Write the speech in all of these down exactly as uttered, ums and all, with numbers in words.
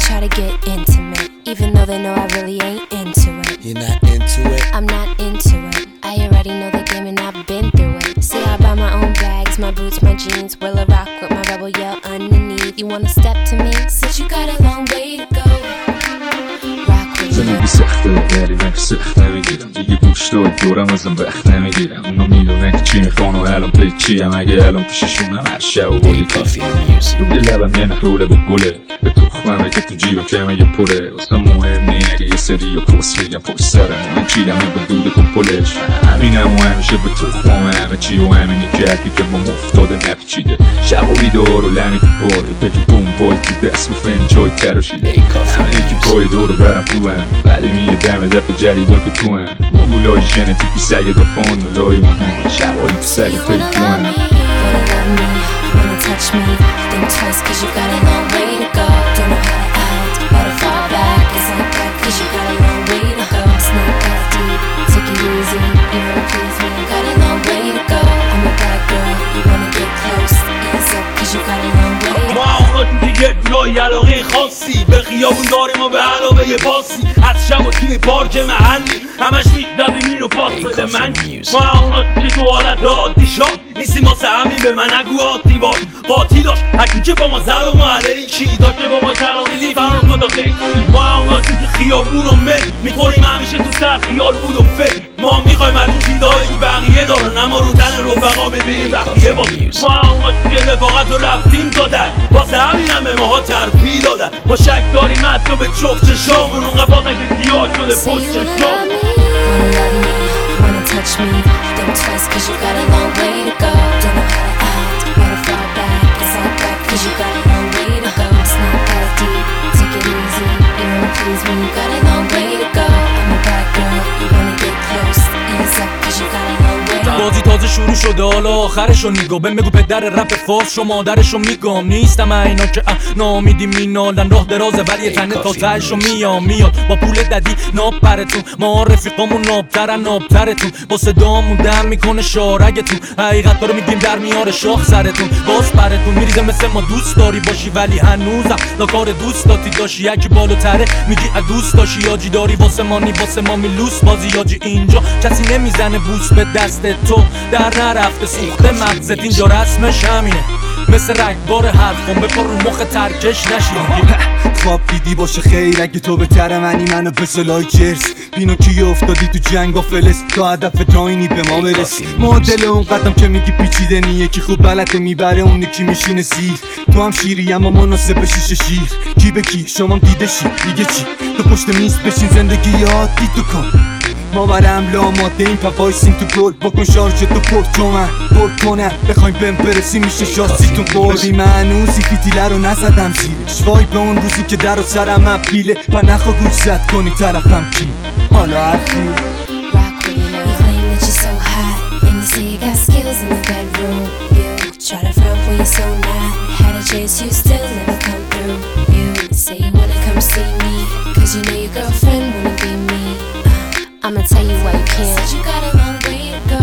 try to get intimate, even though they know I really ain't into it. You're not into it? I'm not into it. I already know the game and I've been through it. See, I buy my own bags, my boots, my jeans. Will I rock with my rebel yell underneath? You wanna step to me? Since you got a long way to go. زندگی سخته ولی من که سخت نمیگیرم دیگه گوش داد دورم ازم وقت نمیگیرم اونا میدونه که چی میخوان و الان پی چیم اگه الان پیششونم هر شب و بولی کافی روی لبم یه نخوله به گله به تخممه که تو جیبم کمه یه پره واسه مهم نی اگه یه سری یا کس میگم پشت سرم من چیدم به دود کن پلش همینم و همیشه به تخمم همه چی و همینی کردی که با مفتاده نپیچیده شب و بیدار و لمی تو پاره پکی بوم بای تو دست و فنجای تراشیده همه یکی پای دور برم خوبم ولی میه دم دفع جدیدا که تو هم مولای ژنتیکی سگ دافان مولای مهم شبایی تو سگ توی تو هم Wanna touch me, think twice cause you got a long way to go. Don't know how to act, how to fall back. It's like that cause you got a long way to go. It's not that deep, take it easy. You wanna please me, you got a long way to go. I'm a bad girl, you wanna get close. Ease up cause you got a long way to go. ما اونا دیگه جای علاقه خاصی به خیابون داریم و به علاوه یه پاسی از شب و توی پارک محلی همش میدادیم اینو پاس بده من ما اونا دیگه تو حالت عادی شد نیستیم واسه همین به من نگو عادی باش قاطی داشت هکی که با ما زر و معلهی چی داشت که با ما تراغیلی فرار کن داخلی ما اونا دیگه خیابون رو مل میخوریم همیشه تو سر خیال بود و فکر ما میخوایم از اون چیزایی که بقیه دارن اما رو تن رفقا ببینیم بقیه با ما اونا دیگه رفاقت رو رفتیم دادن واسه همین هم به ماها ترفیع دادن ما شک داریم حتی به چفت چشامون اون قفاقه که زیاد شده پشت چشام Wanna love me, wanna touch me. Think twice cause you got a long way to go. Don't know how to act, how to fall back. It's like that cause you got a long way to go. It's not that deep, take it easy. You wanna please me, you got a long way to go. I'm a bad girl, you wanna get close. Ease up cause you got a long way to go. بازی تازه شروع شده حالا آخرشو نگاه بهم بگو پدر رپ فارس شو مادرشو میگم نیستم اینا که نامیدی مینالن راه درازه ولی یه تنه تا تهشو میام میاد با پول ددی ناب پرتون ما رفیقامون نابترن نابترتون با صدامون دم میکنه شارگتون حقیقت رو میگیم در میاره شاخ سرتون باز پرتون میریزه مثل ما دوست داری باشی ولی هنوزم لا کار دوست داتی داشی یکی بالاتره میگی دوست داشی یاجی داری واسه مانی واسه ما میلوس بازی یاجی اینجا کسی نمیزنه بوس به دست تو در نرفته سوخته مغزت اینجا رسمش همینه مثل رگبار حرفم بپر رو مخ ترکش نشید خواب دیدی باشه خیر اگه تو بهتره منی منو به سلای جرس بینو کی افتادی تو جنگ و فلس تا هدف داینی به ما برس معادل اون قدم که میگی پیچیده نی یکی خوب بلده میبره اون یکی میشینه سیر تو هم شیری اما مناسب شیشه شیر کی به کی شما دیده شی دیگه چی تو پشت میز بشین زندگی عادی تو کن ما برم لاماده این پا وایسیم تو گل بکن شارژ تو پرت تو من پرت کنم بخوایم بهم برسیم میشه شاستیتون بردی من هنوزی فیتیله رو نزدم زیرش وای به اون روزی که در و سرم اپیله و نخوا گوش زد کنی طرفم کی حالا حرفی Rock with you, you claim that you're so hot and you say you got skills in the bedroom. You try to front when you're so not. Had a chance, you still never come through. You say you wanna come see me cause you know your girlfriend wanna be me. uh, I'ma tell you why you can't. Said you got a long way to go.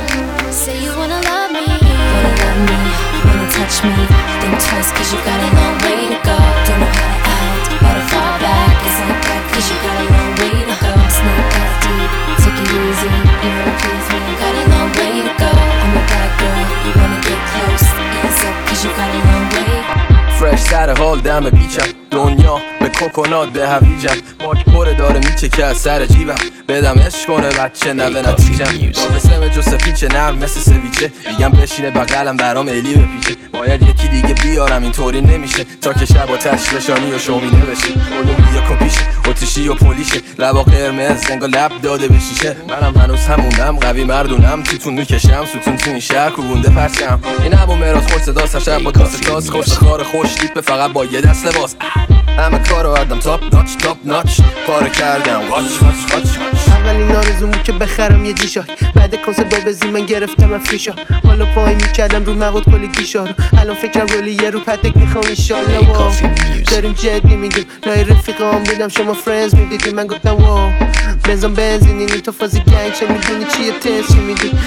Say you wanna love me, wanna love me, wanna touch me. Think twice cause you got a long way to go. Don't know how to act, how to fall back. It's like that cause you got a long way to go. It's not that deep, take it easy. You wanna please me, you got a long way to go. I'm a bad girl, you wanna get close. Ease up cause you got a long way. فرش سر حال دم بیچم دنیا به کوکونات به هویجم ماک پره داره میچه که از سر جیبم بدم عشق کنه بچه نه به نتیجم مثل جوسفیچه نرم مثل سویچه میگم بشینه بغلم برام الی بپیچه باید یکی دیگه بیارم اینطوری نمیشه تا که شب آتش بشانی و شومینه بشه اولومی یا کپیشه اتیشی و پولیشه لبا قرمز انگار لب داده به شیشه منم هنوز همونم قوی مردونم توتون میکشم ستون تو این شهر کوبونده پرچم این ابو مراز خورد صدا سرشب با کاسه تاس خوش خار خوش دیپ فقط با یه دست لباس همه کارو آدم تاپ ناچ تاپ ناچ کارو کردم واچ واچ واچ اولین آرزوم بود که بخرم یه جیشا بعد کنسرت بابزی من گرفتم افریشا حالا پای میکردم رو مواد کلی گیشا رو الان فکرم رولی یه رو پتک میخوام ایشالله واو داریم جدی میگیم نای رفیقام بودم شما فرنز میدیدی من گفتم واو بنزم بنزینی تو فازی گنگ چه میدونی چیه تست چی میدونی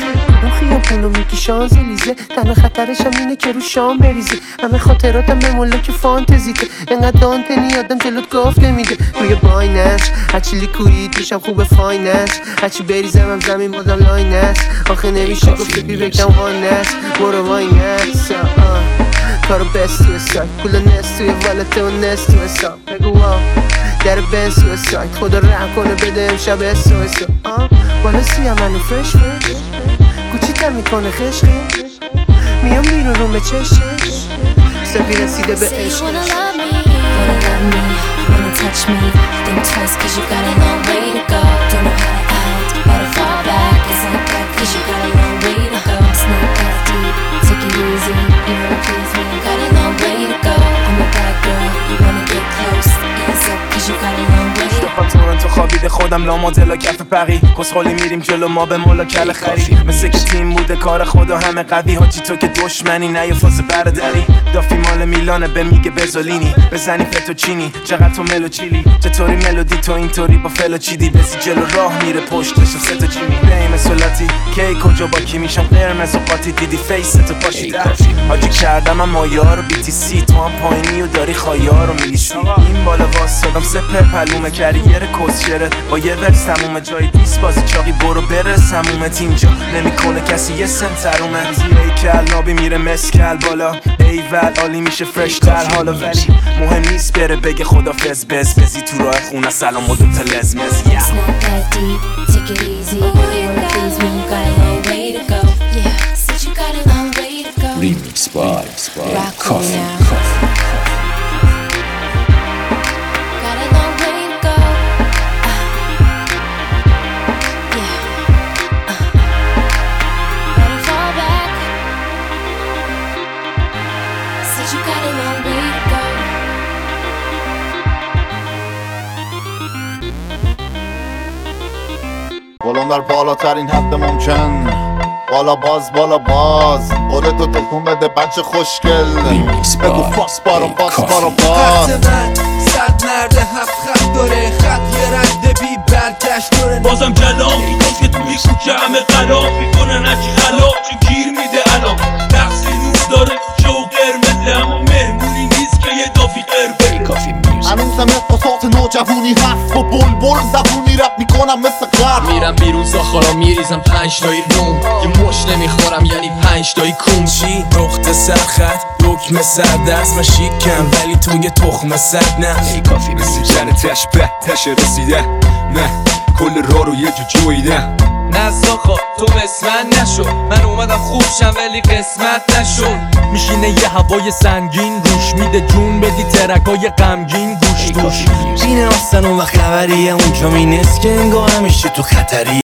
اون خیابونو میگی شانزلیزه، تنها خطرش هم اینه که رو شام بریزه. همه خاطراتم به ملاک فانتزیته، انقدر دانتنی آدم جلوت گفت نمیده. روی باینش هرچی لیکوید میشم خوب فاینش، هرچی بریزم هم زمین بازم لاینش. آخه نمیشه گفت بی بگم واینش، برو واینش. کارو بست توی سایت، پول نست توی والته و نست توی حساب. بگو واو در بنز توی سایت، خدا رحم کنه بده امشب اس و حساب. بالا سیم منو فرش فرش، گوچیتم میکنه خش خش، میام بیرون رو به چشش، سبی رسیده به عشق. Wanna love me, wanna love me, wanna touch me. Think twice cause you got a long way to go. Don't know how to act, how to fall back. It's like that cause you got a long way to go. It's not that deep, take it easy. You wanna please me, got a long way to go. I'm a bad girl, you wanna get close. Ease up cause you got a long way to go. تورنتو خوابیده خودم لا مدل کف پری، کسخولی میریم جلو ما به مولا کل خری. مثل که تیم بوده کار خدا همه قوی، حاجی تو که دشمنی نه یه فاز برادری. دافی مال میلانه به میگه بزولینی، بزنی فتوچینی چقدر تو ملو چیلی. چطوری ملودی تو اینطوری با فلو چیدی، بسی جلو راه میره پشتش و سه تا جیمی. بیم سولاتی کی کجا با کی میشم قرمز و قاطی، دیدی فیس تو پاشیده. حاجی کردم اما یارو بی تی سی، تو هم پایینی و داری خایارو میلیسی. این بالا واسادم سپر پلومه کریر کسشرت با یه ورس تمومه. جای دیس بازی چاقی برو برس همومت، اینجا نمیکنه کسی یه سنترومه. ای کل نابی میره مسکل بالا، ای ول عالی میشه فرش تر حالا. ولی مهم نیست بره بگه خدافز، بز بزی تو راه خونه سلام و دوتا لزمز. It's not that deep, take it easy. You wanna please me, you got a long way to go. Yeah, said you got a long way to go. Remix by Rock Coffee. now. Got a long way to go. Uh, yeah. Uh, better fall back. Said you got a long way to go. بالون در بالاترین حد ممکن، بالا باز بالا باز، خودتو تکون بده بچه خوشگل. بگو فاس بارو باس بارو باز. خط من صد مرد هفت خط داره، خط یه رد بی برگشت داره. بازم کلام میگفت که توی کوچه همه قلام میکنن هرچی خلاف، چون گیر میده الان تقصیر روز داره کوچه و قرمزه. اما مهمونی نیست که یه دافی قربه. هنوزم احساسات نوجوانی هست و بل بل زبونی رپ میکنم مثل غرب. میرم بیرون زاخارا میریزم پنج تایی روم، یه مش نمیخورم یعنی پنج تایی کون. چی؟ نقطه سرخط دکمه سردست، من شیکم ولی تو یه تخمه سرد نه. ای کافی رسیدن تش به تش رسیده، نه کل راه رو یه جو جویده. نه زاخا تو مثل من نشو، من اومدم خوب شم ولی قسمت نشو. میشینه یه هوای سنگین روش میده جون بدی ترکای غمگین گوش دوش. بین آستان و خبریه اونجا می نیست که انگاه همیشه تو خطری.